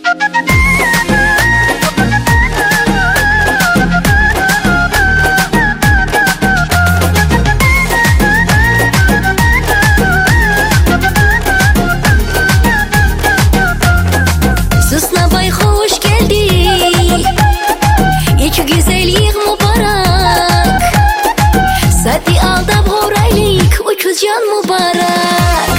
Can mübarek.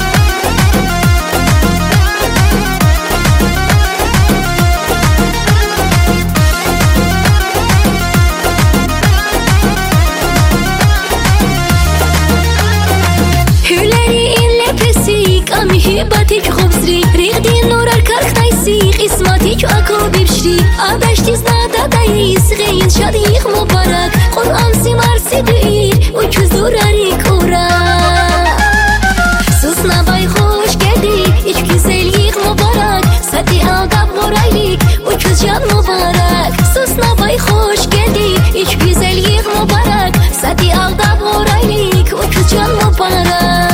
Hüleri inle pesik amhibatik khubsri rigdi nurar karxtaysik ismatik ako bibshri adashtiz nada dayis ghayin shadikh mübarek Qur'an simar sidir uçuz durari kura Susna bay hoş geldi iç güzellik mübarek Sati aldab moraylik uçuz can mübarek Susna bay hoş geldi iç güzellik mübarek Sati aldab moraylik uçuz can mübarek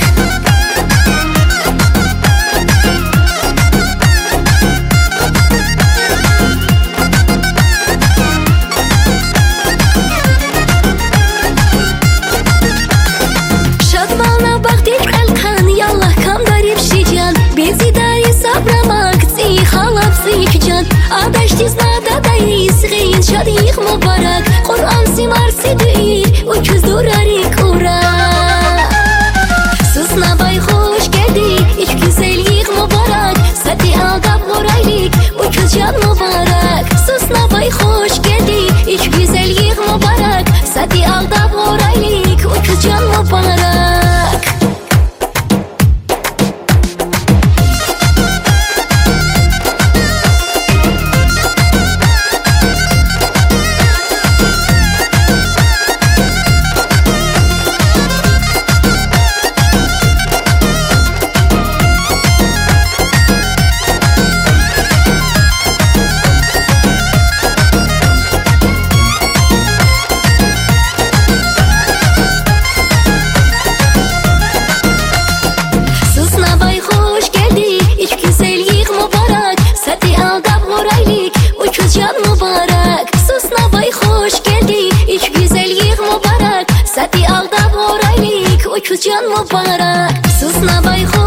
Adashtiz nada dayis ghayin shadikh mübarek Qur'an simar sidir uçuz durari kura Susna bay hoş geldi iç güzellik mübarek Sati aldab moraylik uçuz can mübarek Susna bay hoş geldi iç güzellik mübarek Sati aldab moraylik uçuz can mübarek Can mübarek Susna bay hoş geldi iç güzellik mübarek Sati aldab moraylik uçuz can mübarek Susna bay hoş